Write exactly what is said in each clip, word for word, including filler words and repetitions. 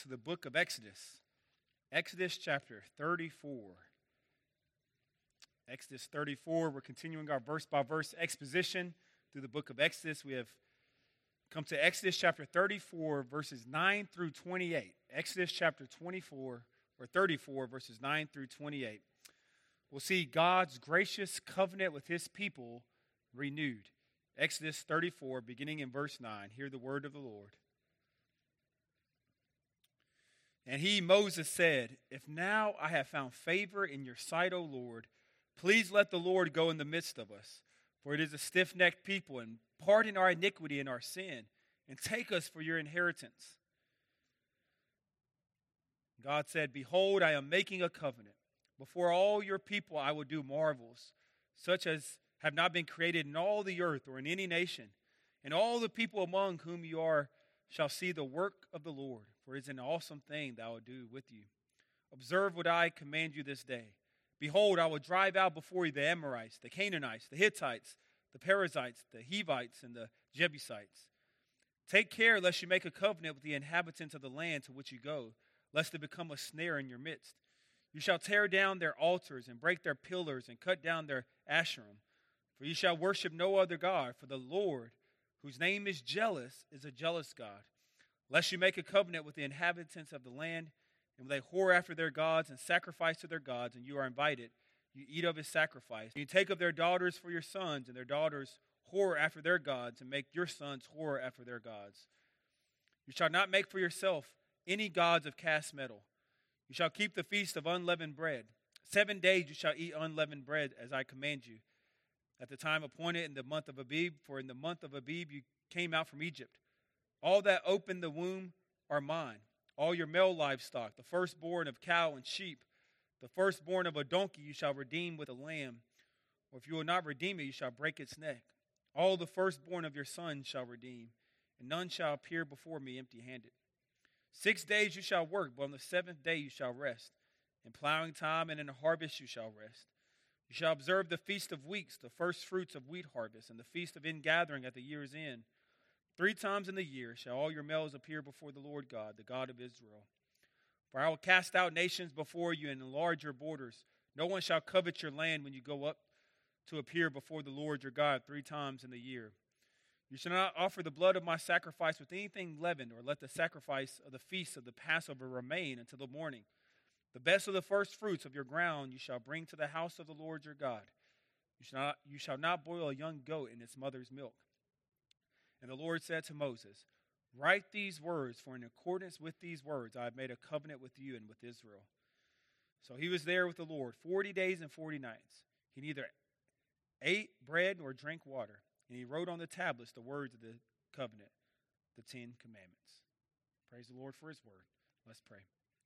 To the book of Exodus. Exodus chapter thirty-four. Exodus thirty-four, we're continuing our verse-by-verse exposition through the book of Exodus. We have come to Exodus chapter thirty-four, verses nine through twenty-eight. Exodus chapter twenty-four, or thirty-four, verses nine through twenty-eight. We'll see God's gracious covenant with his people renewed. Exodus thirty-four, beginning in verse nine. Hear the word of the Lord. And he, Moses, said, "If now I have found favor in your sight, O Lord, please let the Lord go in the midst of us. For it is a stiff-necked people, and pardon our iniquity and our sin, and take us for your inheritance." God said, "Behold, I am making a covenant. Before all your people I will do marvels, such as have not been created in all the earth or in any nation. And all the people among whom you are shall see the work of the Lord, for it is an awesome thing that I will do with you. Observe what I command you this day. Behold, I will drive out before you the Amorites, the Canaanites, the Hittites, the Perizzites, the Hivites, and the Jebusites. Take care lest you make a covenant with the inhabitants of the land to which you go, lest it become a snare in your midst. You shall tear down their altars and break their pillars and cut down their asherim. For you shall worship no other God, for the Lord, whose name is jealous, is a jealous God. Lest you make a covenant with the inhabitants of the land, and when they whore after their gods and sacrifice to their gods, and you are invited, you eat of his sacrifice. You take of their daughters for your sons, and their daughters whore after their gods, and make your sons whore after their gods. You shall not make for yourself any gods of cast metal. You shall keep the feast of unleavened bread. Seven days you shall eat unleavened bread, as I command you, at the time appointed in the month of Abib, for in the month of Abib you came out from Egypt. All that open the womb are mine, all your male livestock, the firstborn of cow and sheep, the firstborn of a donkey you shall redeem with a lamb, or if you will not redeem it, you shall break its neck. All the firstborn of your sons shall redeem, and none shall appear before me empty-handed. Six days you shall work, but on the seventh day you shall rest. In plowing time and in the harvest you shall rest. You shall observe the feast of weeks, the first fruits of wheat harvest, and the feast of ingathering at the year's end. Three times in the year shall all your males appear before the Lord God, the God of Israel. For I will cast out nations before you and enlarge your borders. No one shall covet your land when you go up to appear before the Lord your God three times in the year. You shall not offer the blood of my sacrifice with anything leavened, or let the sacrifice of the feast of the Passover remain until the morning. The best of the first fruits of your ground you shall bring to the house of the Lord your God. You shall not, you shall not boil a young goat in its mother's milk." And the Lord said to Moses, "Write these words, for in accordance with these words I have made a covenant with you and with Israel." So he was there with the Lord forty days and forty nights. He neither ate bread nor drank water. And he wrote on the tablets the words of the covenant, the Ten Commandments. Praise the Lord for his word. Let's pray.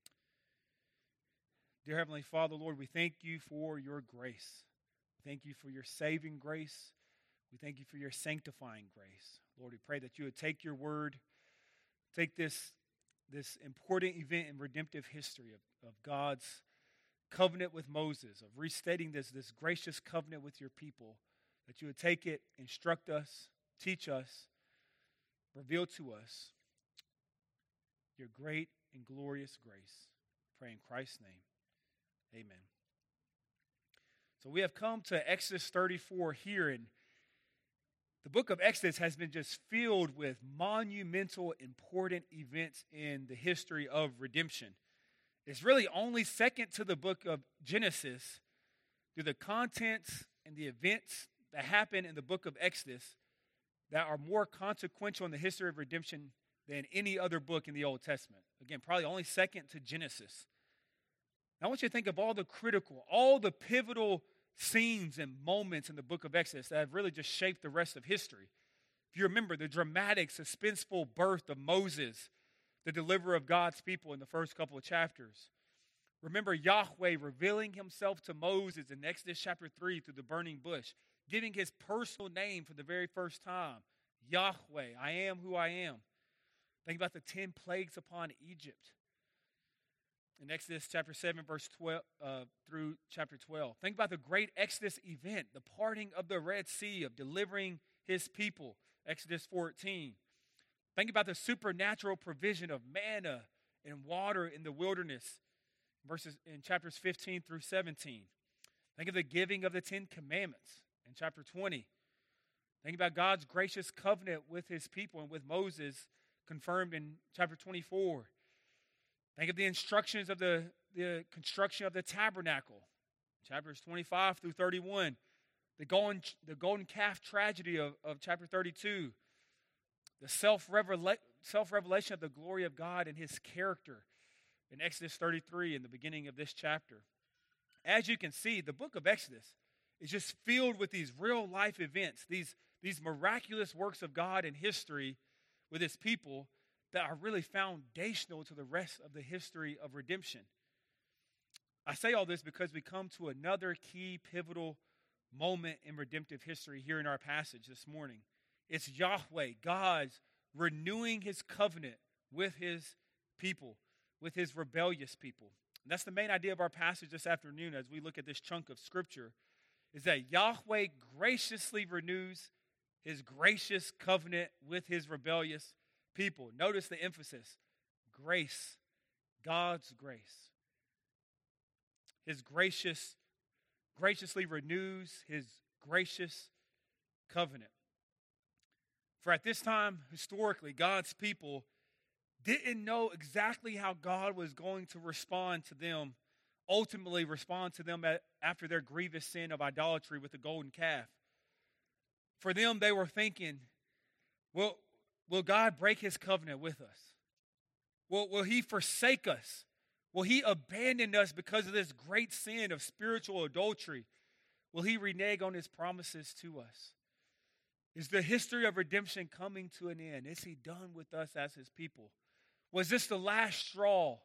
Dear Heavenly Father, Lord, we thank you for your grace. Thank you for your saving grace. We thank you for your sanctifying grace. Lord, we pray that you would take your word, take this, this important event in redemptive history of, of God's covenant with Moses, of restating this, this gracious covenant with your people, that you would take it, instruct us, teach us, reveal to us your great and glorious grace. Pray in Christ's name. Amen. So we have come to Exodus thirty-four here, and the book of Exodus has been just filled with monumental, important events in the history of redemption. It's really only second to the book of Genesis do the contents and the events that happen in the book of Exodus that are more consequential in the history of redemption than any other book in the Old Testament. Again, probably only second to Genesis. Now, I want you to think of all the critical, all the pivotal scenes and moments in the book of Exodus that have really just shaped the rest of history. If you remember the dramatic, suspenseful birth of Moses, the deliverer of God's people in the first couple of chapters. Remember Yahweh revealing himself to Moses in Exodus chapter three through the burning bush, giving his personal name for the very first time. Yahweh, I am who I am. Think about the ten plagues upon Egypt. In Exodus chapter seven, verse twelve uh, through chapter twelve. Think about the great Exodus event, the parting of the Red Sea, of delivering his people. Exodus fourteen. Think about the supernatural provision of manna and water in the wilderness, verses in chapters fifteen through seventeen. Think of the giving of the Ten Commandments in chapter twenty. Think about God's gracious covenant with his people and with Moses confirmed in chapter twenty-four. Think of the instructions of the, the construction of the tabernacle, chapters twenty-five through thirty-one. The golden, the golden calf tragedy of, of chapter thirty-two. The self-revela- self-revelation of the glory of God and his character in Exodus thirty-three in the beginning of this chapter. As you can see, the book of Exodus is just filled with these real-life events, these, these miraculous works of God in history with his people that are really foundational to the rest of the history of redemption. I say all this because we come to another key pivotal moment in redemptive history here in our passage this morning. It's Yahweh, God's renewing his covenant with his people, with his rebellious people. And that's the main idea of our passage this afternoon as we look at this chunk of scripture, is that Yahweh graciously renews his gracious covenant with his rebellious people. Notice the emphasis. Grace. God's grace. His gracious, graciously renews his gracious covenant. For at this time, historically, God's people didn't know exactly how God was going to respond to them, ultimately respond to them at, after their grievous sin of idolatry with the golden calf. For them, they were thinking, well, will God break his covenant with us? Will, will he forsake us? Will he abandon us because of this great sin of spiritual adultery? Will he renege on his promises to us? Is the history of redemption coming to an end? Is he done with us as his people? Was this the last straw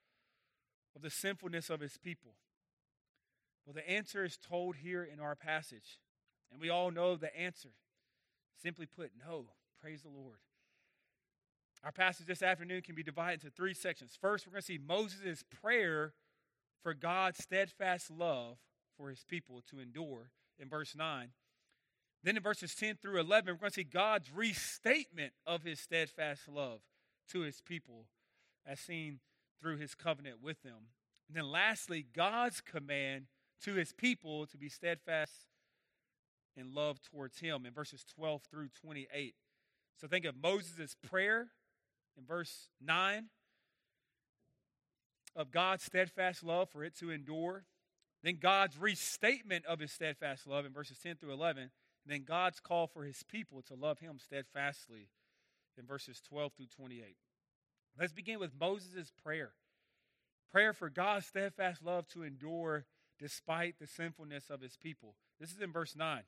of the sinfulness of his people? Well, the answer is told here in our passage. And we all know the answer. Simply put, no. Praise the Lord. Our passage this afternoon can be divided into three sections. First, we're going to see Moses' prayer for God's steadfast love for his people to endure in verse nine. Then in verses ten through eleven, we're going to see God's restatement of his steadfast love to his people as seen through his covenant with them. And then lastly, God's command to his people to be steadfast in love towards him in verses twelve through twenty-eight. So think of Moses' prayer in verse nine of God's steadfast love for it to endure. Then God's restatement of his steadfast love in verses ten through eleven. And then God's call for his people to love him steadfastly in verses twelve through twenty-eight. Let's begin with Moses' prayer. Prayer for God's steadfast love to endure despite the sinfulness of his people. This is in verse nine.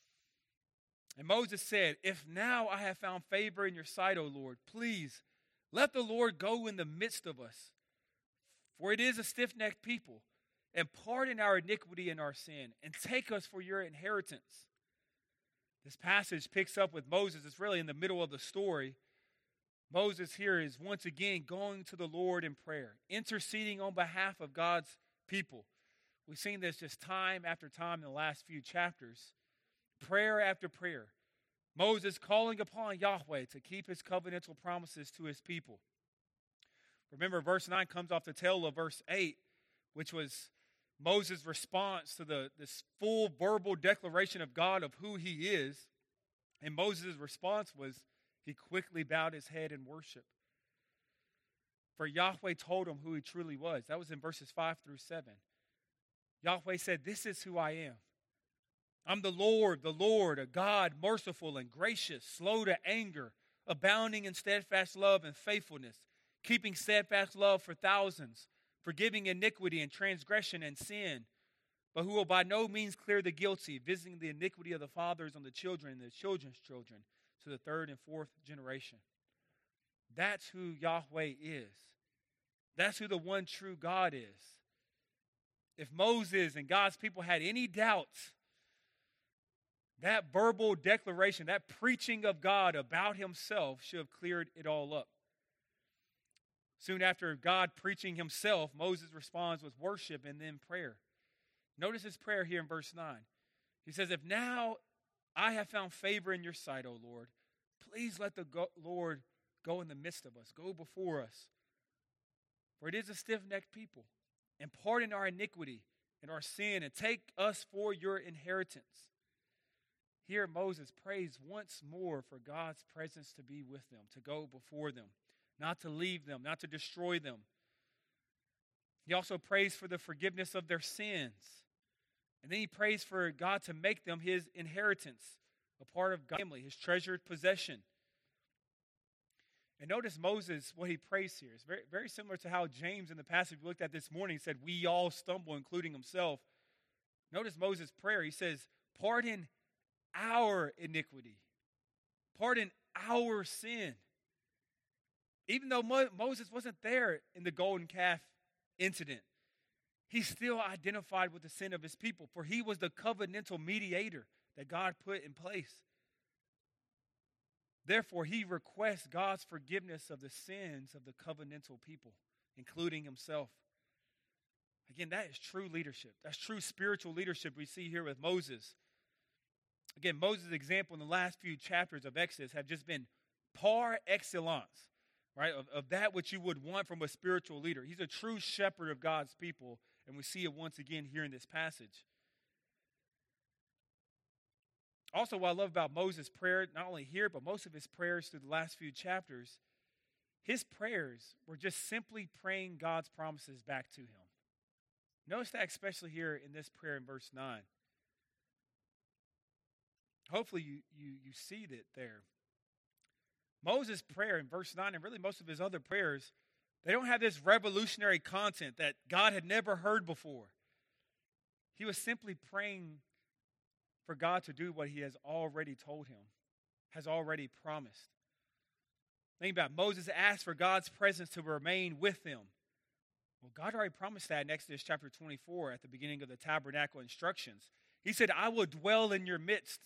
And Moses said, "If now I have found favor in your sight, O Lord, please let the Lord go in the midst of us. For it is a stiff-necked people, and pardon our iniquity and our sin, and take us for your inheritance." This passage picks up with Moses. It's really in the middle of the story. Moses here is once again going to the Lord in prayer, interceding on behalf of God's people. We've seen this just time after time in the last few chapters. Prayer after prayer. Moses calling upon Yahweh to keep his covenantal promises to his people. Remember, verse nine comes off the tail of verse eight, which was Moses' response to the this full verbal declaration of God of who he is. And Moses' response was he quickly bowed his head in worship. For Yahweh told him who he truly was. That was in verses five through seven. Yahweh said, "This is who I am. I'm the Lord, the Lord, a God merciful and gracious, slow to anger, abounding in steadfast love and faithfulness, keeping steadfast love for thousands, forgiving iniquity and transgression and sin, but who will by no means clear the guilty, visiting the iniquity of the fathers on the children and the children's children to the third and fourth generation." That's who Yahweh is. That's who the one true God is. If Moses and God's people had any doubts, that verbal declaration, that preaching of God about himself should have cleared it all up. Soon after God preaching himself, Moses responds with worship and then prayer. Notice his prayer here in verse nine. He says, "If now I have found favor in your sight, O Lord, please let the go- Lord go in the midst of us, go before us. For it is a stiff-necked people. And pardon our iniquity and our sin, and take us for your inheritance. Here Moses prays once more for God's presence to be with them, to go before them, not to leave them, not to destroy them. He also prays for the forgiveness of their sins. And then he prays for God to make them his inheritance, a part of God's family, his treasured possession. And notice Moses, what he prays here is very, very similar to how James in the passage we looked at this morning said, we all stumble, including himself. Notice Moses' prayer. He says, pardon our iniquity. Pardon our sin. Even though Mo- Moses wasn't there in the golden calf incident, he still identified with the sin of his people, for he was the covenantal mediator that God put in place. Therefore, he requests God's forgiveness of the sins of the covenantal people, including himself. Again, that is true leadership. That's true spiritual leadership we see here with Moses. Again, Moses' example in the last few chapters of Exodus have just been par excellence, right, of, of that which you would want from a spiritual leader. He's a true shepherd of God's people, and we see it once again here in this passage. Also, what I love about Moses' prayer, not only here, but most of his prayers through the last few chapters, his prayers were just simply praying God's promises back to him. Notice that especially here in this prayer in verse nine. Hopefully you, you, you see that there. Moses' prayer in verse nine, and really most of his other prayers, they don't have this revolutionary content that God had never heard before. He was simply praying for God to do what he has already told him, has already promised. Think about it. Moses asked for God's presence to remain with them. Well, God already promised that in Exodus chapter twenty-four at the beginning of the tabernacle instructions. He said, I will dwell in your midst.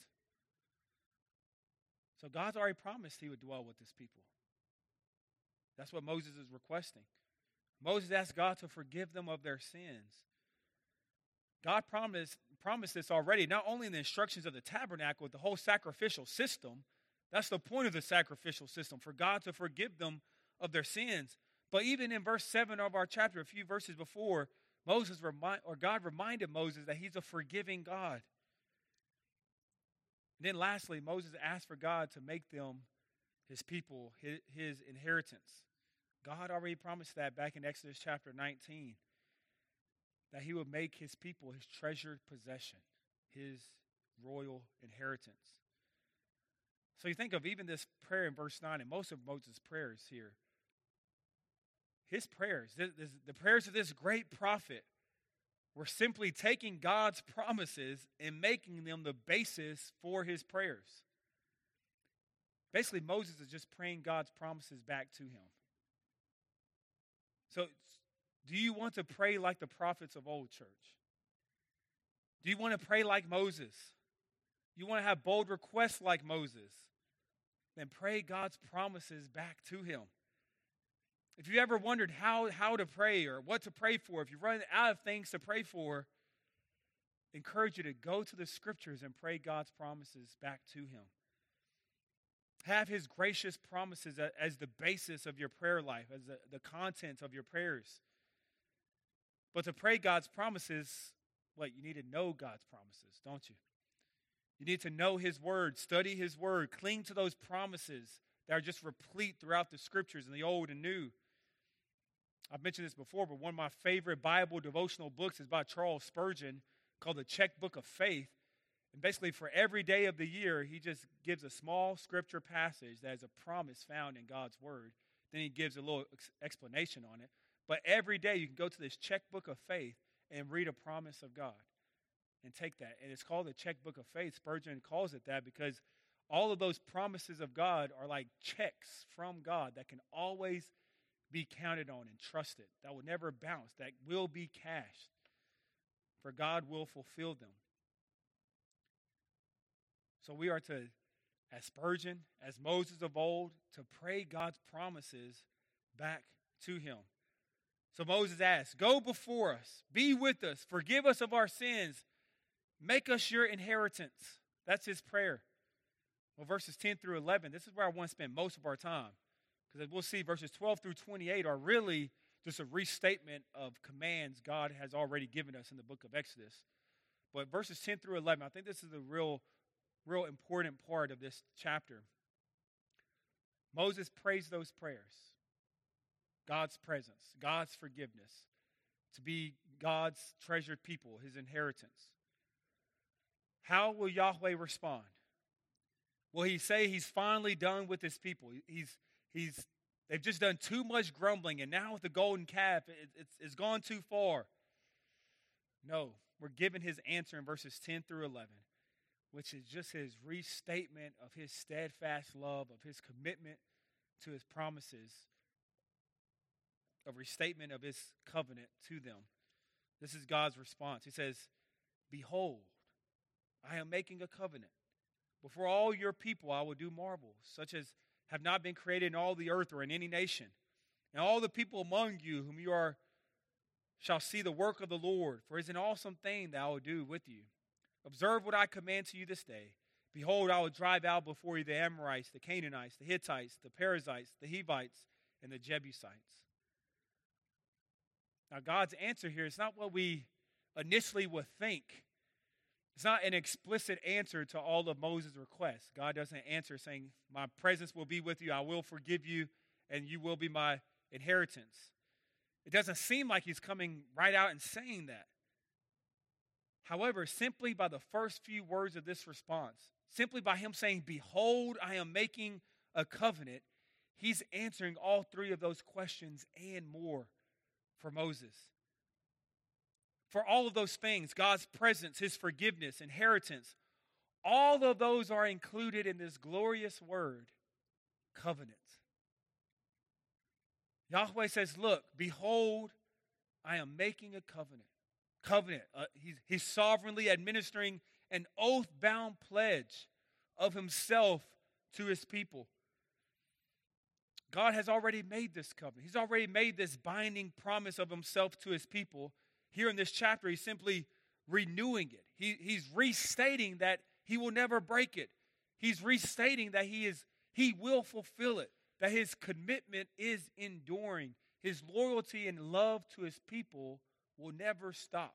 So God's already promised he would dwell with his people. That's what Moses is requesting. Moses asked God to forgive them of their sins. God promised, promised this already, not only in the instructions of the tabernacle, but the whole sacrificial system. That's the point of the sacrificial system, for God to forgive them of their sins. But even in verse seven of our chapter, a few verses before, Moses remind, or God reminded Moses that he's a forgiving God. And then lastly, Moses asked for God to make them his people, his, his inheritance. God already promised that back in Exodus chapter nineteen, that he would make his people his treasured possession, his royal inheritance. So you think of even this prayer in verse nine, and most of Moses' prayers here, his prayers, this, this, the prayers of this great prophet, were simply taking God's promises and making them the basis for his prayers. Basically, Moses is just praying God's promises back to him. So, do you want to pray like the prophets of old, church? Do you want to pray like Moses? You want to have bold requests like Moses? Then pray God's promises back to him. If you ever wondered how, how to pray or what to pray for, if you run out of things to pray for, I encourage you to go to the scriptures and pray God's promises back to him. Have his gracious promises as the basis of your prayer life, as the, the content of your prayers. But to pray God's promises, what? You need to know God's promises, don't you? You need to know his word, study his word, cling to those promises that are just replete throughout the scriptures in the Old and New. I've mentioned this before, but one of my favorite Bible devotional books is by Charles Spurgeon called The Checkbook of Faith. And basically for every day of the year, he just gives a small scripture passage that is a promise found in God's word. Then he gives a little ex- explanation on it. But every day you can go to this checkbook of faith and read a promise of God and take that. And it's called the checkbook of faith. Spurgeon calls it that because all of those promises of God are like checks from God that can always be counted on and trusted, that will never bounce, that will be cashed, for God will fulfill them. So we are to, as Spurgeon, as Moses of old, to pray God's promises back to him. So Moses asks, go before us, be with us, forgive us of our sins, make us your inheritance. That's his prayer. Well, verses ten through eleven, this is where I want to spend most of our time. Because we'll see verses twelve through twenty-eight are really just a restatement of commands God has already given us in the book of Exodus. But verses ten through eleven, I think this is the real, real important part of this chapter. Moses prays those prayers. God's presence, God's forgiveness, to be God's treasured people, his inheritance. How will Yahweh respond? Will he say he's finally done with his people? He's, he's, they've just done too much grumbling, and now with the golden calf, it, it's, it's gone too far. No, we're given his answer in verses ten through eleven, which is just his restatement of his steadfast love, of his commitment to his promises, a restatement of his covenant to them. This is God's response. He says, behold, I am making a covenant. Before all your people I will do marvels, such as have not been created in all the earth or in any nation. And all the people among you whom you are shall see the work of the Lord, for it is an awesome thing that I will do with you. Observe what I command to you this day. Behold, I will drive out before you the Amorites, the Canaanites, the Hittites, the Perizzites, the Hivites, and the Jebusites. Now, God's answer here is not what we initially would think. It's not an explicit answer to all of Moses' requests. God doesn't answer saying, my presence will be with you, I will forgive you, and you will be my inheritance. It doesn't seem like he's coming right out and saying that. However, simply by the first few words of this response, simply by him saying, behold, I am making a covenant, he's answering all three of those questions and more for Moses. For all of those things, God's presence, his forgiveness, inheritance, all of those are included in this glorious word, covenant. Yahweh says, look, behold, I am making a covenant. Covenant. Uh, he's, he's sovereignly administering an oath-bound pledge of himself to his people. God has already made this covenant. He's already made this binding promise of himself to his people. Here in this chapter, he's simply renewing it. He, he's restating that he will never break it. He's restating that he is he will fulfill it, that his commitment is enduring. His loyalty and love to his people will never stop.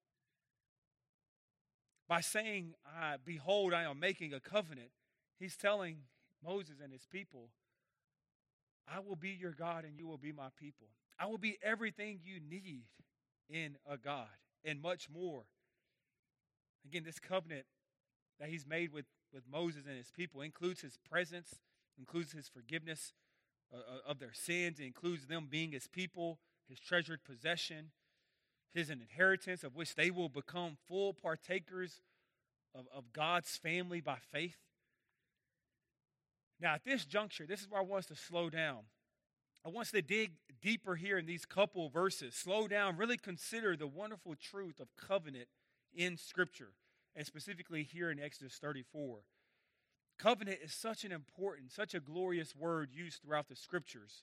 By saying, I, behold, I am making a covenant, he's telling Moses and his people, I will be your God and you will be my people. I will be everything you need in a God and much more. Again, this covenant that he's made with, with Moses and his people includes his presence, includes his forgiveness uh, of their sins, it includes them being his people, his treasured possession, his inheritance of which they will become full partakers of, of God's family by faith. Now, at this juncture, this is where I want us to slow down. I want us to dig deeper here in these couple verses. Slow down, really consider the wonderful truth of covenant in Scripture, and specifically here in Exodus thirty-four. Covenant is such an important, such a glorious word used throughout the Scriptures.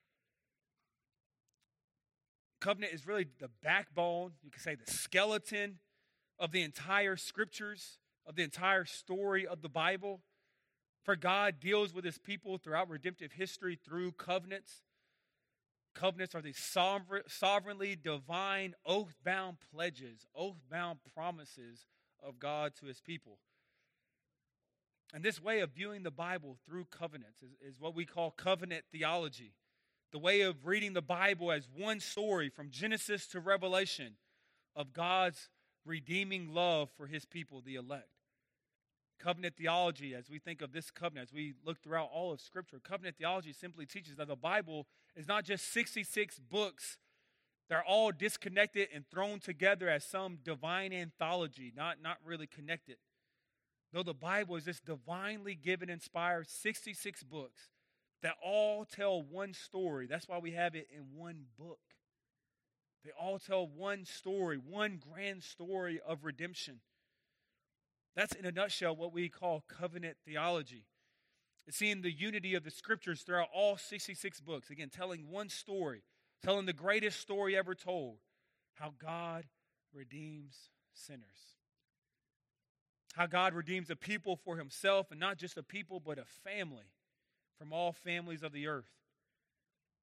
Covenant is really the backbone, you could say the skeleton of the entire Scriptures, of the entire story of the Bible. For God deals with his people throughout redemptive history through covenants. Covenants are these sovereign, sovereignly divine, oath-bound pledges, oath-bound promises of God to his people. And this way of viewing the Bible through covenants is, is what we call covenant theology. The way of reading the Bible as one story from Genesis to Revelation of God's redeeming love for his people, the elect. Covenant theology, as we think of this covenant, as we look throughout all of Scripture, covenant theology simply teaches that the Bible is not just sixty-six books that are all disconnected and thrown together as some divine anthology, not, not really connected. No, the Bible is this divinely given, inspired sixty-six books that all tell one story. That's why we have it in one book. They all tell one story, one grand story of redemption. That's, in a nutshell, what we call covenant theology. It's seeing the unity of the Scriptures throughout all sixty-six books. Again, telling one story, telling the greatest story ever told, how God redeems sinners. How God redeems a people for himself, and not just a people, but a family from all families of the earth.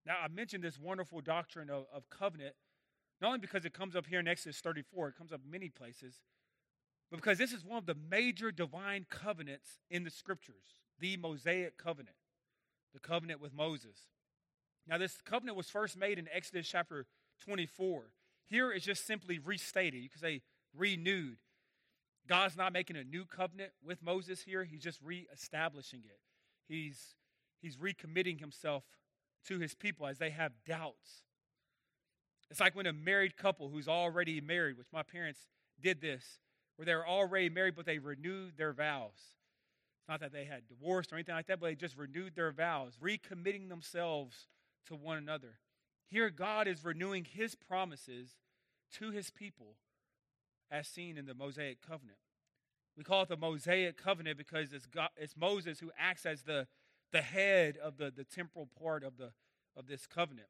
Now, I mentioned this wonderful doctrine of, of covenant, not only because it comes up here in Exodus thirty-four, it comes up many places, but because this is one of the major divine covenants in the Scriptures, the Mosaic covenant, the covenant with Moses. Now, this covenant was first made in Exodus chapter twenty-four. Here it's just simply restated. You could say renewed. God's not making a new covenant with Moses here. He's just reestablishing it. He's, he's recommitting himself to his people as they have doubts. It's like when a married couple who's already married, which my parents did this, where they were already married, but they renewed their vows. It's not that they had divorced or anything like that, but they just renewed their vows, recommitting themselves to one another. Here, God is renewing his promises to his people as seen in the Mosaic covenant. We call it the Mosaic covenant because it's, God, it's Moses who acts as the, the head of the, the temporal part of, the, of this covenant.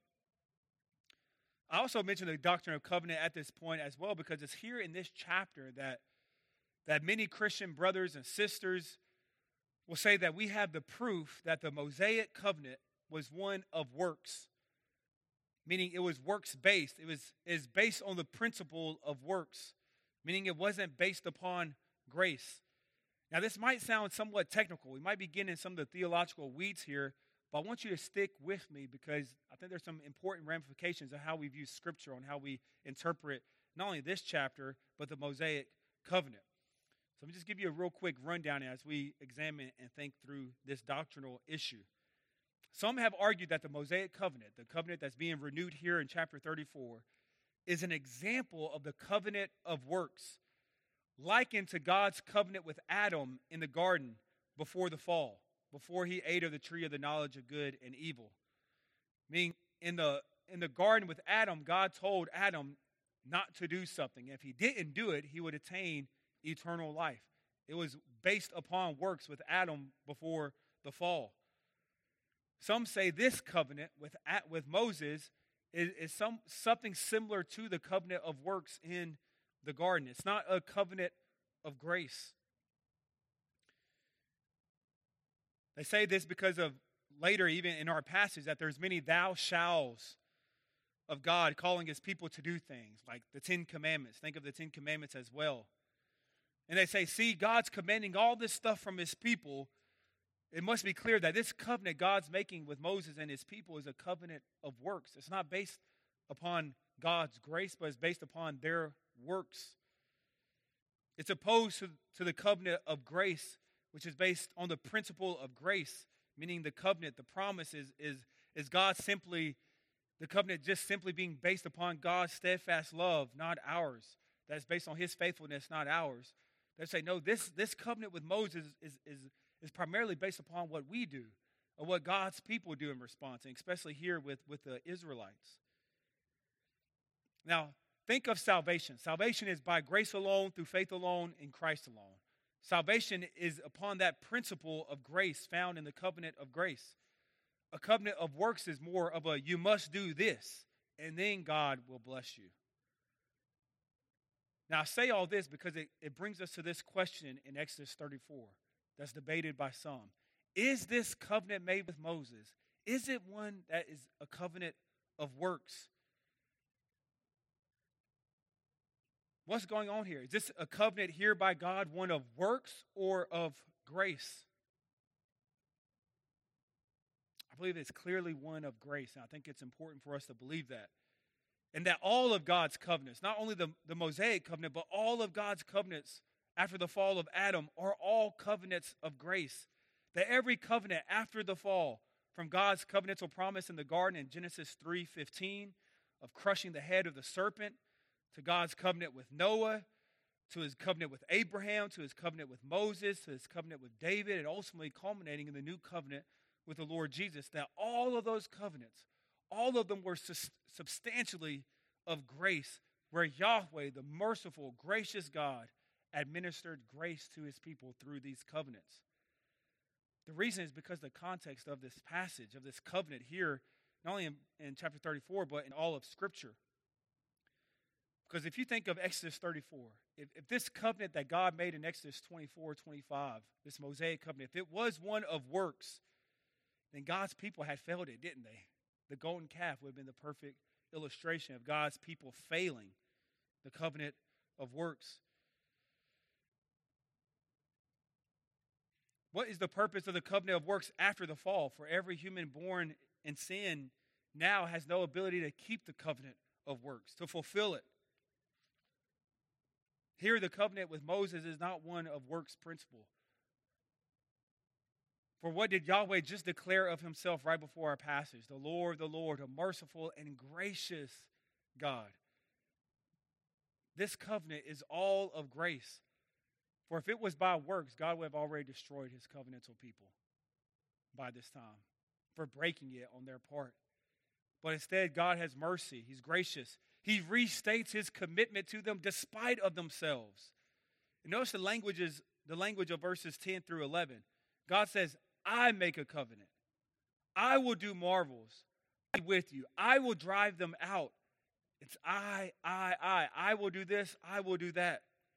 I also mentioned the doctrine of covenant at this point as well because it's here in this chapter that, that many Christian brothers and sisters will say that we have the proof that the Mosaic covenant was one of works, meaning it was works-based. It was is based on the principle of works, meaning it wasn't based upon grace. Now, this might sound somewhat technical. We might be getting in some of the theological weeds here, but I want you to stick with me because I think there's some important ramifications of how we view Scripture, on how we interpret not only this chapter, but the Mosaic covenant. So let me just give you a real quick rundown as we examine and think through this doctrinal issue. Some have argued that the Mosaic covenant, the covenant that's being renewed here in chapter thirty-four, is an example of the covenant of works, likened to God's covenant with Adam in the garden before the fall, before he ate of the tree of the knowledge of good and evil. Meaning, in the, in the garden with Adam, God told Adam not to do something. If he didn't do it, he would attain eternal life. It was based upon works with Adam before the fall. Some say this covenant with, with Moses is, is some, something similar to the covenant of works in the garden. It's not a covenant of grace. They say this because of later, even in our passage, that there's many thou shalls of God calling his people to do things, like the Ten Commandments. Think of the Ten Commandments as well. And they say, see, God's commanding all this stuff from his people. It must be clear that this covenant God's making with Moses and his people is a covenant of works. It's not based upon God's grace, but it's based upon their works. It's opposed to, to the covenant of grace, which is based on the principle of grace, meaning the covenant, the promise is, is, is God simply, the covenant just simply being based upon God's steadfast love, not ours. That's based on his faithfulness, not ours. They say, no, this, this covenant with Moses is, is, is primarily based upon what we do, or what God's people do in response, and especially here with, with the Israelites. Now, think of salvation. Salvation is by grace alone, through faith alone, in Christ alone. Salvation is upon that principle of grace found in the covenant of grace. A covenant of works is more of a you must do this, and then God will bless you. Now, I say all this because it, it brings us to this question in Exodus thirty-four that's debated by some. Is this covenant made with Moses, is it one that is a covenant of works? What's going on here? Is this a covenant here by God, one of works or of grace? I believe it's clearly one of grace, and I think it's important for us to believe that. And that all of God's covenants, not only the, the Mosaic covenant, but all of God's covenants after the fall of Adam are all covenants of grace. That every covenant after the fall, from God's covenantal promise in the garden in Genesis three fifteen, of crushing the head of the serpent, to God's covenant with Noah, to his covenant with Abraham, to his covenant with Moses, to his covenant with David, and ultimately culminating in the new covenant with the Lord Jesus, that all of those covenants, all of them were substantially of grace, where Yahweh, the merciful, gracious God, administered grace to his people through these covenants. The reason is because the context of this passage, of this covenant here, not only in, in chapter thirty-four, but in all of Scripture. Because if you think of Exodus thirty-four, if, if this covenant that God made in Exodus twenty-four, twenty-five, this Mosaic covenant, if it was one of works, then God's people had failed it, didn't they? The golden calf would have been the perfect illustration of God's people failing the covenant of works. What is the purpose of the covenant of works after the fall? For every human born in sin now has no ability to keep the covenant of works, to fulfill it. Here, the covenant with Moses is not one of works principle. For what did Yahweh just declare of himself right before our passage? The Lord, the Lord, a merciful and gracious God. This covenant is all of grace. For if it was by works, God would have already destroyed his covenantal people by this time for breaking it on their part. But instead, God has mercy. He's gracious. He restates his commitment to them despite of themselves. And notice the language is the language of verses ten through eleven. God says, I make a covenant. I will do marvels with you. I will drive them out. It's I, I, I. I will do this. I will do that.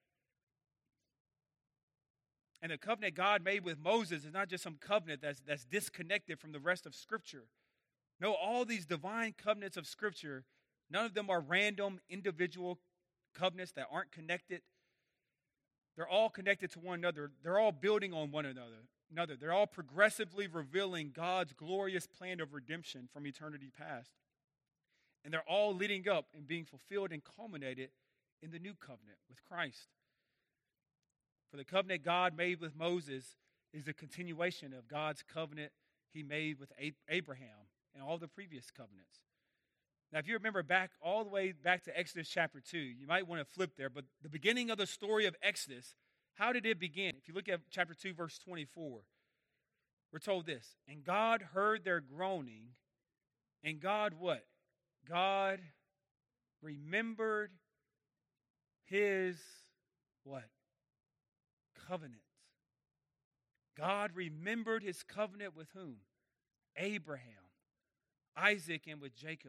And the covenant God made with Moses is not just some covenant that's, that's disconnected from the rest of Scripture. No, all these divine covenants of Scripture, none of them are random individual covenants that aren't connected. They're all connected to one another. They're all building on one another. another. They're all progressively revealing God's glorious plan of redemption from eternity past. And they're all leading up and being fulfilled and culminated in the new covenant with Christ. For the covenant God made with Moses is a continuation of God's covenant he made with Abraham and all the previous covenants. Now, if you remember back all the way back to Exodus chapter two, you might want to flip there, but the beginning of the story of Exodus, how did it begin? If you look at chapter two, verse twenty-four, we're told this, and God heard their groaning, and God what? God remembered his what? Covenant. God remembered his covenant with whom? Abraham, Isaac, and with Jacob.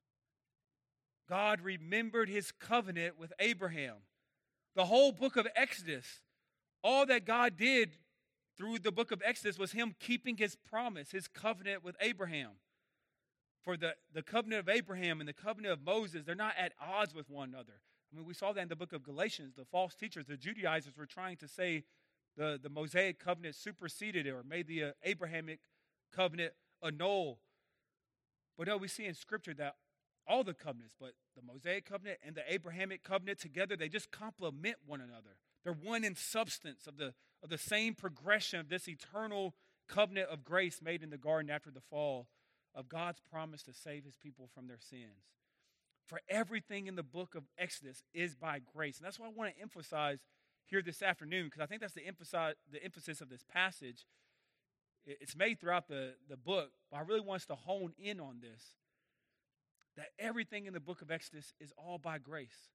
God remembered his covenant with Abraham. The whole book of Exodus, all that God did through the book of Exodus was him keeping his promise, his covenant with Abraham. For the, the covenant of Abraham and the covenant of Moses, they're not at odds with one another. I mean, we saw that in the book of Galatians. The false teachers, the Judaizers, were trying to say the, the Mosaic covenant superseded it or made the uh, Abrahamic covenant annul. But no, we see in Scripture that all the covenants, but the Mosaic covenant and the Abrahamic covenant together, they just complement one another. They're one in substance of the, of the same progression of this eternal covenant of grace made in the garden after the fall of God's promise to save his people from their sins. For everything in the book of Exodus is by grace. And that's what I want to emphasize here this afternoon, because I think that's the emphasis, the emphasis of this passage. It's made throughout the, the book, but I really want us to hone in on this, that everything in the book of Exodus is all by grace.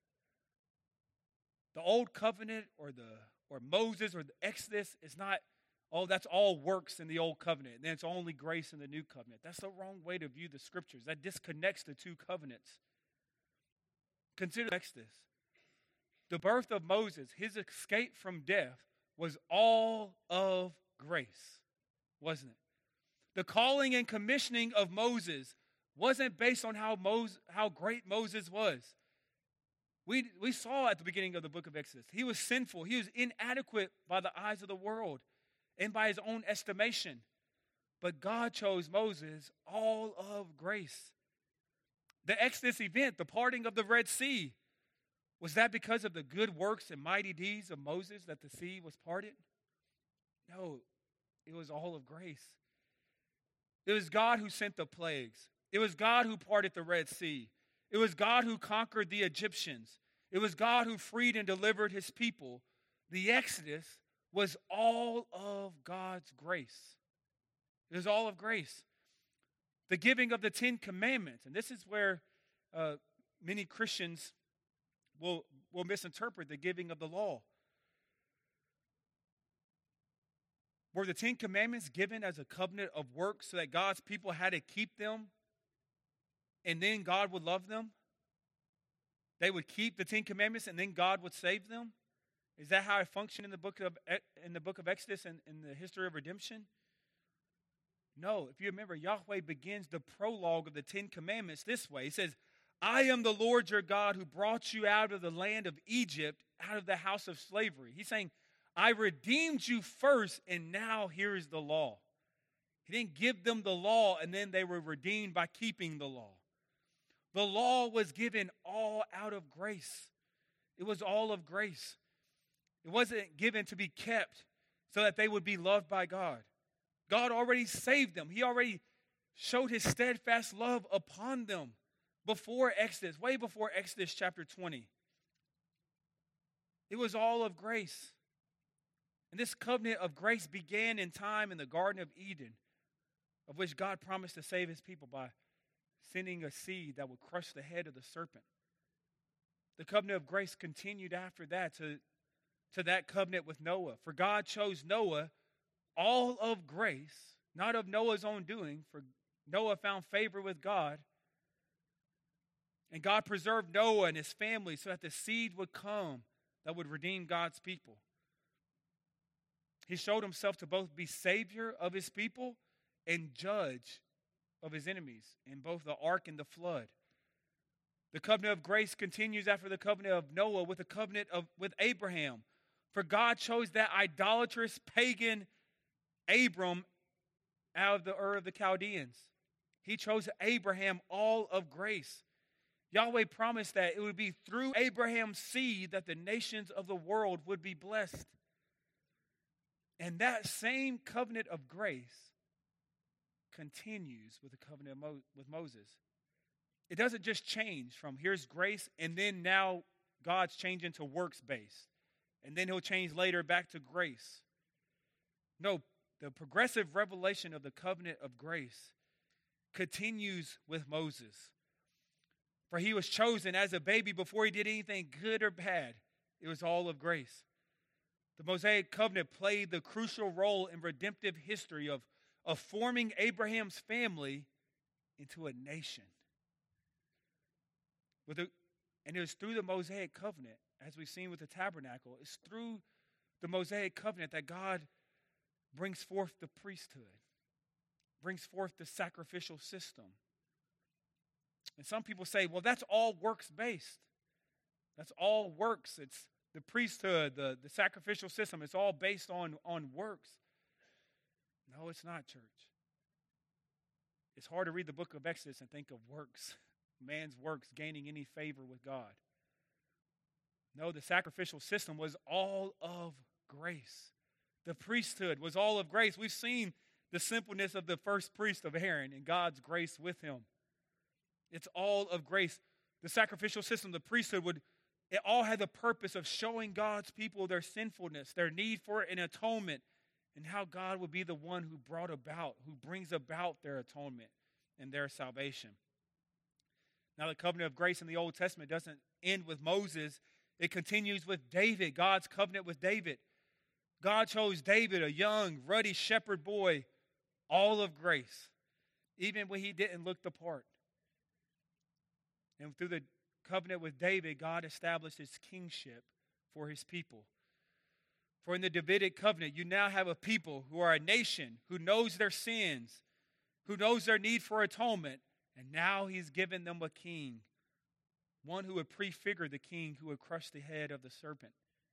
The old covenant or the or Moses or the Exodus is not, oh, that's all works in the old covenant, and then it's only grace in the new covenant. That's the wrong way to view the Scriptures. That disconnects the two covenants. Consider Exodus. The birth of Moses, his escape from death, was all of grace, wasn't it? The calling and commissioning of Moses wasn't based on how Moses, how great Moses was. We, we saw at the beginning of the book of Exodus, he was sinful. He was inadequate by the eyes of the world and by his own estimation. But God chose Moses all of grace. The Exodus event, the parting of the Red Sea, was that because of the good works and mighty deeds of Moses that the sea was parted? No, it was all of grace. It was God who sent the plagues. It was God who parted the Red Sea. It was God who conquered the Egyptians. It was God who freed and delivered his people. The Exodus was all of God's grace. It was all of grace. The giving of the Ten Commandments, and this is where uh, many Christians will, will misinterpret the giving of the law. Were the Ten Commandments given as a covenant of works so that God's people had to keep them and then God would love them? They would keep the Ten Commandments and then God would save them? Is that how it functioned in the book of in the book of Exodus and in the history of redemption? No, if you remember, Yahweh begins the prologue of the Ten Commandments this way. He says, I am the Lord your God who brought you out of the land of Egypt, out of the house of slavery. He's saying, I redeemed you first, and now here is the law. He didn't give them the law, and then they were redeemed by keeping the law. The law was given all out of grace. It was all of grace. It wasn't given to be kept so that they would be loved by God. God already saved them. He already showed his steadfast love upon them before Exodus, way before Exodus chapter twenty. It was all of grace. And this covenant of grace began in time in the Garden of Eden, of which God promised to save his people by sending a seed that would crush the head of the serpent. The covenant of grace continued after that to, to that covenant with Noah. For God chose Noah, all of grace, not of Noah's own doing, for Noah found favor with God. And God preserved Noah and his family so that the seed would come that would redeem God's people. He showed himself to both be savior of his people and judge of his enemies in both the ark and the flood. The covenant of grace continues after the covenant of Noah with the covenant of with Abraham. For God chose that idolatrous pagan Abram out of the Ur of the Chaldeans. He chose Abraham all of grace. Yahweh promised that it would be through Abraham's seed that the nations of the world would be blessed. And that same covenant of grace continues with the covenant of Mo- with Moses. It doesn't just change from here's grace and then now God's changing to works-based. And then he'll change later back to grace. No, the progressive revelation of the covenant of grace continues with Moses. For he was chosen as a baby before he did anything good or bad. It was all of grace. The Mosaic covenant played the crucial role in redemptive history of, of forming Abraham's family into a nation. With a, and it was through the Mosaic covenant, as we've seen with the tabernacle, it's through the Mosaic covenant that God brings forth the priesthood, brings forth the sacrificial system. And some people say, well, that's all works-based. That's all works. It's the priesthood, the, the sacrificial system. It's all based on, on works. No, it's not, church. It's hard to read the book of Exodus and think of works, man's works gaining any favor with God. No, the sacrificial system was all of grace. The priesthood was all of grace. We've seen the simpleness of the first priest of Aaron and God's grace with him. It's all of grace. The sacrificial system, the priesthood, would it all had the purpose of showing God's people their sinfulness, their need for an atonement, and how God would be the one who brought about, who brings about their atonement and their salvation. Now, the covenant of grace in the Old Testament doesn't end with Moses. It continues with David, God's covenant with David. God chose David, a young, ruddy shepherd boy, all of grace, even when he didn't look the part. And through the covenant with David, God established his kingship for his people. For in the Davidic covenant, you now have a people who are a nation who knows their sins, who knows their need for atonement, and now he's given them a king, one who would prefigure the king who would crush the head of the serpent.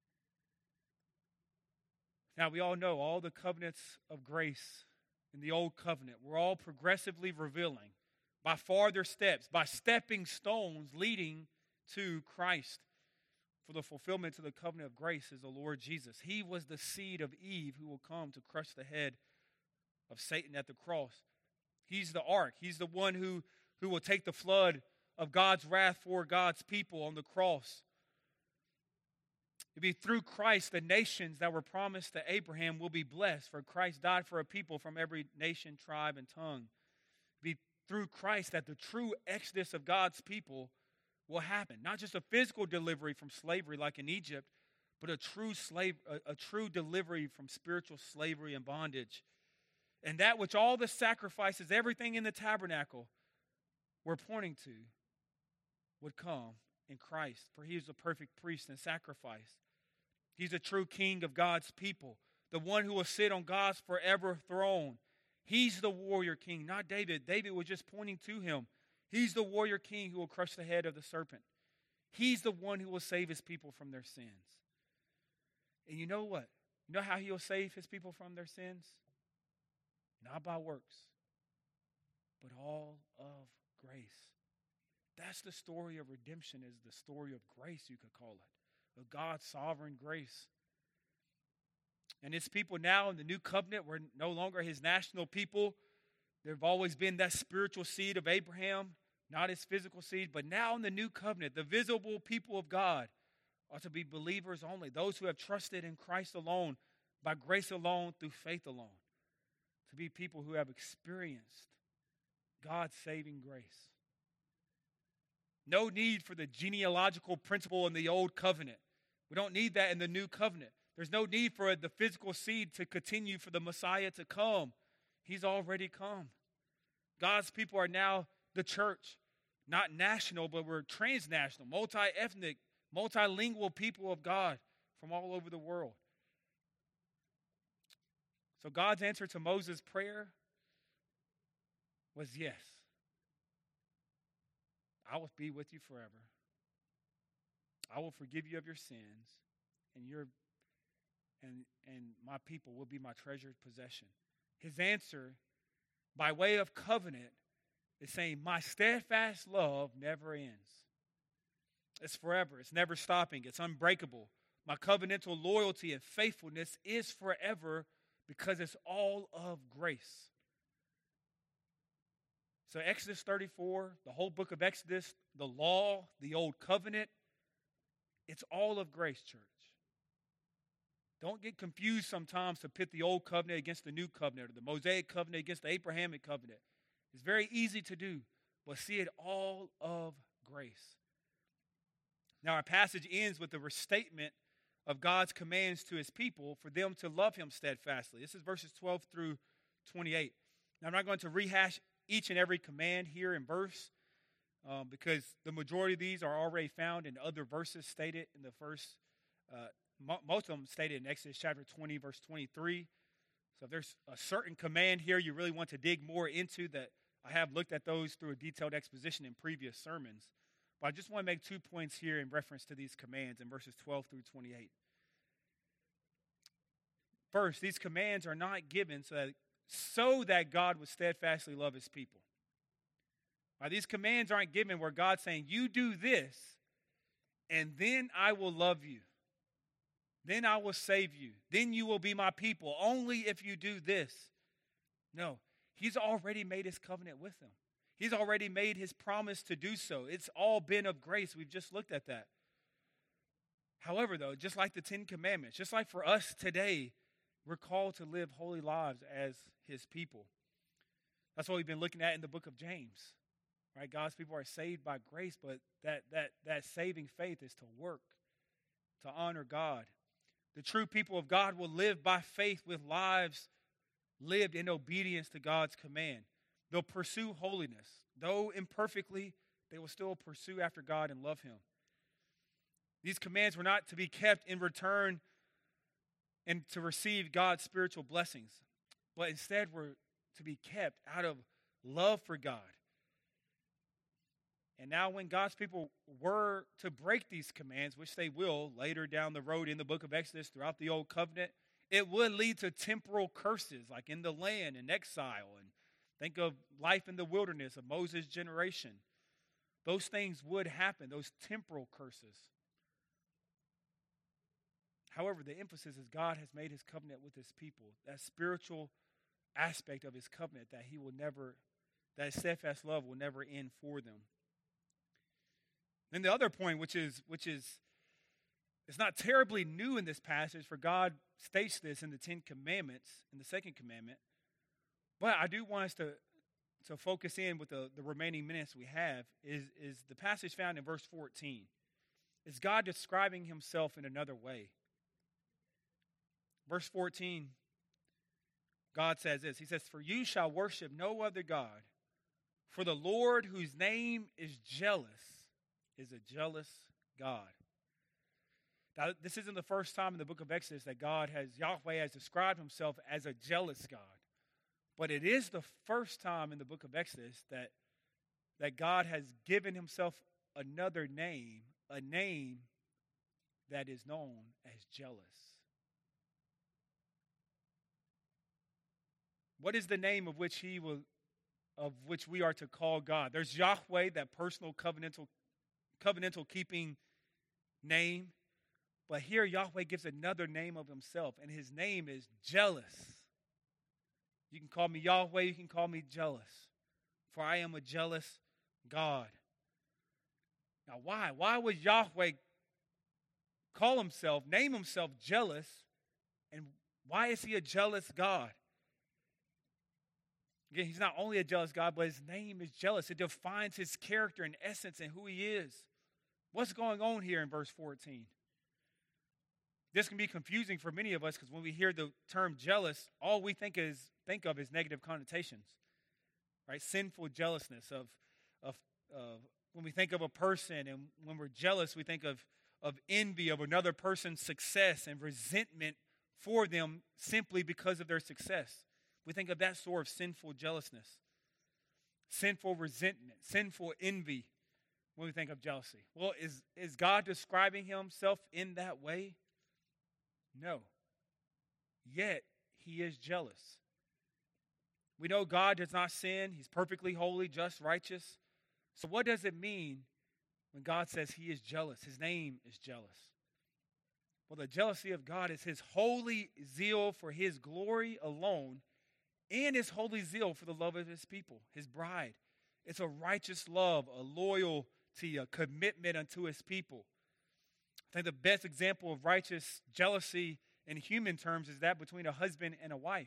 Now, we all know all the covenants of grace in the old covenant were all progressively revealing by farther steps, by stepping stones leading to Christ. For the fulfillment of the covenant of grace is the Lord Jesus. He was the seed of Eve who will come to crush the head of Satan at the cross. He's the ark. He's the one who, who will take the flood of God's wrath for God's people on the cross. It'll be through Christ the nations that were promised to Abraham will be blessed, for Christ died for a people from every nation, tribe, and tongue. It'll be through Christ that the true exodus of God's people will happen. Not just a physical delivery from slavery like in Egypt, but a true slave, a, a true delivery from spiritual slavery and bondage. And that which all the sacrifices, everything in the tabernacle were pointing to would come in Christ. For he is a perfect priest and sacrifice. He's a true king of God's people, the one who will sit on God's forever throne. He's the warrior king, not David. David was just pointing to him. He's the warrior king who will crush the head of the serpent. He's the one who will save his people from their sins. And you know what? You know how he'll save his people from their sins? Not by works, but all of grace. That's the story of redemption, is the story of grace, you could call it, of God's sovereign grace. And his people now in the new covenant were no longer his national people. They've always been that spiritual seed of Abraham, not his physical seed. But now in the new covenant, the visible people of God are to be believers only, those who have trusted in Christ alone, by grace alone, through faith alone. To be people who have experienced God's saving grace. No need for the genealogical principle in the old covenant. We don't need that in the new covenant. There's no need for the physical seed to continue for the Messiah to come. He's already come. God's people are now the church, not national, but we're transnational, multi-ethnic, multilingual people of God from all over the world. So God's answer to Moses' prayer was yes. I will be with you forever. I will forgive you of your sins, and your and and my people will be my treasured possession. His answer, by way of covenant, is saying, my steadfast love never ends. It's forever. It's never stopping. It's unbreakable. My covenantal loyalty and faithfulness is forever because it's all of grace. So Exodus thirty-four, the whole book of Exodus, the law, the old covenant, it's all of grace, church. Don't get confused sometimes to pit the old covenant against the new covenant or the Mosaic covenant against the Abrahamic covenant. It's very easy to do, but see it all of grace. Now our passage ends with the restatement of God's commands to his people for them to love him steadfastly. This is verses twelve through twenty-eight. Now I'm not going to rehash each and every command here in verse um, because the majority of these are already found in other verses stated in the first, uh, mo- most of them stated in Exodus chapter twenty, verse twenty-three. So if there's a certain command here you really want to dig more into, that I have looked at those through a detailed exposition in previous sermons. But I just want to make two points here in reference to these commands in verses twelve through twenty-eight. First, these commands are not given so that, so that God would steadfastly love his people. Right, these commands aren't given where God's saying, you do this, and then I will love you. Then I will save you. Then you will be my people, only if you do this. No, he's already made his covenant with them. He's already made his promise to do so. It's all been of grace. We've just looked at that. However, though, just like the Ten Commandments, just like for us today, we're called to live holy lives as his people. That's what we've been looking at in the book of James. Right? God's people are saved by grace, but that, that, that saving faith is to work, to honor God. The true people of God will live by faith with lives lived in obedience to God's command. They'll pursue holiness. Though imperfectly, they will still pursue after God and love him. These commands were not to be kept in return and to receive God's spiritual blessings, but instead were to be kept out of love for God. And now when God's people were to break these commands, which they will later down the road in the book of Exodus throughout the Old Covenant, it would lead to temporal curses like in the land and exile. And think of life in the wilderness of Moses' generation. Those things would happen, those temporal curses. However, the emphasis is God has made his covenant with his people. That spiritual aspect of his covenant that he will never, that his steadfast love will never end for them. Then the other point, which is, which is, it's not terribly new in this passage, for God states this in the Ten Commandments, in the second commandment. But I do want us to, to focus in with the, the remaining minutes we have, is, is the passage found in verse fourteen. Is God describing himself in another way? Verse fourteen, God says this. He says, for you shall worship no other God, for the Lord whose name is jealous is a jealous God. Now, this isn't the first time in the book of Exodus that God has, Yahweh has described himself as a jealous God. But it is the first time in the book of Exodus that, that God has given himself another name, a name that is known as jealous. What is the name of which he will, of which we are to call God? There's Yahweh, that personal covenantal, covenantal keeping name. But here Yahweh gives another name of himself, and his name is jealous. You can call me Yahweh, you can call me jealous, for I am a jealous God. Now why? Why would Yahweh call himself, name himself jealous, and why is he a jealous God? Again, he's not only a jealous God, but his name is jealous. It defines his character and essence and who he is. What's going on here in verse fourteen? This can be confusing for many of us because when we hear the term jealous, all we think is think of is negative connotations, right? Sinful jealousness of, of, of when we think of a person, and when we're jealous, we think of, of envy of another person's success and resentment for them simply because of their success. We think of that sort of sinful jealousness, sinful resentment, sinful envy when we think of jealousy. Well, is, is God describing himself in that way? No. Yet, he is jealous. We know God does not sin. He's perfectly holy, just, righteous. So what does it mean when God says he is jealous? His name is jealous. Well, the jealousy of God is his holy zeal for his glory alone, and his holy zeal for the love of his people, his bride. It's a righteous love, a loyalty, a commitment unto his people. I think the best example of righteous jealousy in human terms is that between a husband and a wife.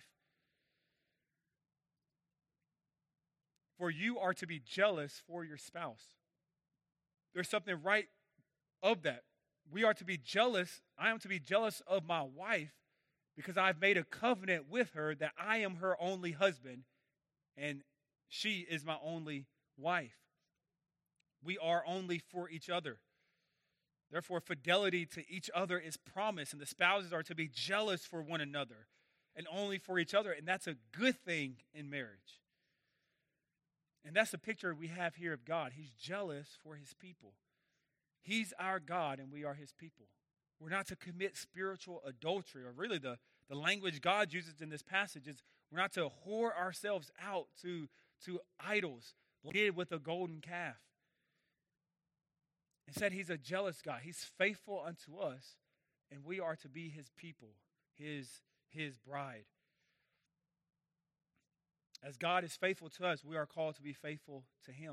For you are to be jealous for your spouse. There's something right of that. We are to be jealous. I am to be jealous of my wife because I've made a covenant with her that I am her only husband and she is my only wife. We are only for each other. Therefore, fidelity to each other is promised, and the spouses are to be jealous for one another and only for each other, and that's a good thing in marriage. And that's the picture we have here of God. He's jealous for his people. He's our God, and we are his people. We're not to commit spiritual adultery, or really the, the language God uses in this passage is we're not to whore ourselves out to, to idols, like he did with a golden calf. Instead, he's a jealous God. He's faithful unto us, and we are to be his people, his, his bride. As God is faithful to us, we are called to be faithful to him.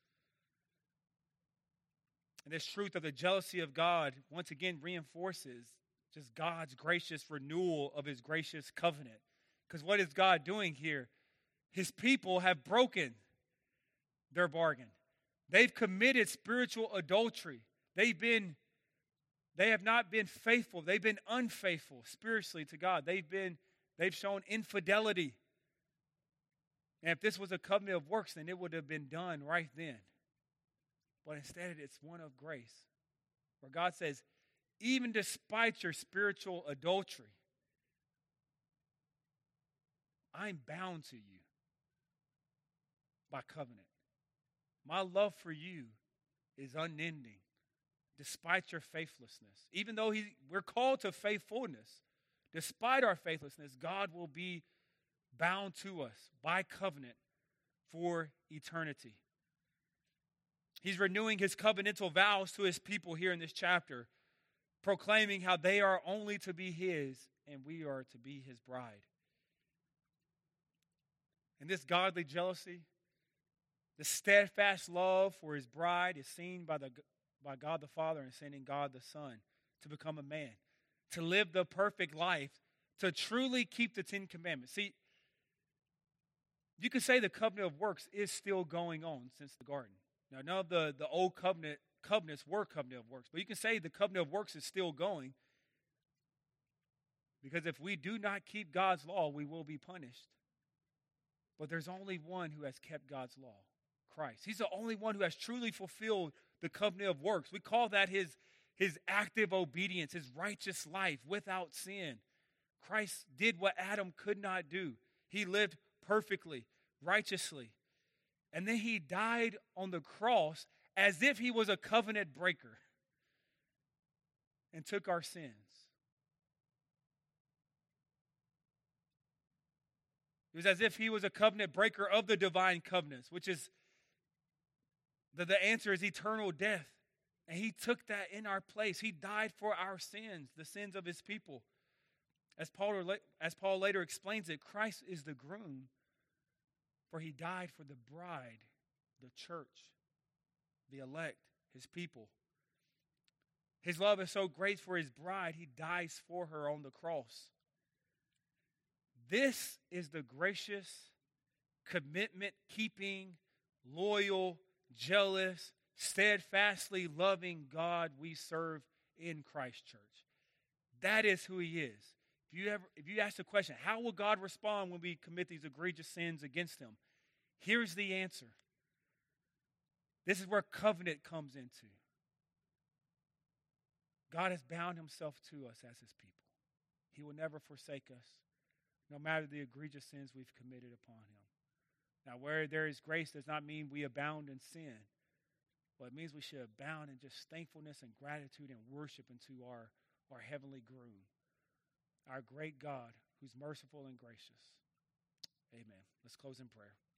And this truth of the jealousy of God, once again, reinforces just God's gracious renewal of his gracious covenant. Because what is God doing here? His people have broken their bargain. They've committed spiritual adultery. They've been, they have not been faithful. They've been unfaithful spiritually to God. They've been, they've shown infidelity. And if this was a covenant of works, then it would have been done right then. But instead, it's one of grace, where God says, even despite your spiritual adultery, I'm bound to you by covenant. My love for you is unending, despite your faithlessness. Even though he, we're called to faithfulness, despite our faithlessness, God will be bound to us by covenant for eternity. He's renewing his covenantal vows to his people here in this chapter, proclaiming how they are only to be his and we are to be his bride. And this godly jealousy, the steadfast love for his bride is seen by, the, by God the Father and sending God the Son to become a man, to live the perfect life, to truly keep the Ten Commandments. See, you could say the covenant of works is still going on since the garden. Now, none of the, the old covenant covenants were covenant of works, but you can say the covenant of works is still going because if we do not keep God's law, we will be punished. But there's only one who has kept God's law, Christ. He's the only one who has truly fulfilled the covenant of works. We call that his, his active obedience, his righteous life without sin. Christ did what Adam could not do. He lived perfectly, righteously. And then he died on the cross as if he was a covenant breaker and took our sins. It was as if he was a covenant breaker of the divine covenants, which is, the, the answer is eternal death. And he took that in our place. He died for our sins, the sins of his people. As Paul, as Paul later explains it, Christ is the groom, for he died for the bride, the church, the elect, his people. His love is so great for his bride, he dies for her on the cross. This is the gracious, commitment-keeping, loyal, jealous, steadfastly loving God we serve in Christ Church. That is who he is. If you ever, if you ask the question, how will God respond when we commit these egregious sins against him? Here's the answer. This is where covenant comes into. God has bound himself to us as his people. He will never forsake us, no matter the egregious sins we've committed upon him. Now, where there is grace does not mean we abound in sin. Well, it means we should abound in just thankfulness and gratitude and worship unto our, our heavenly groom, our great God who's merciful and gracious. Amen. Let's close in prayer.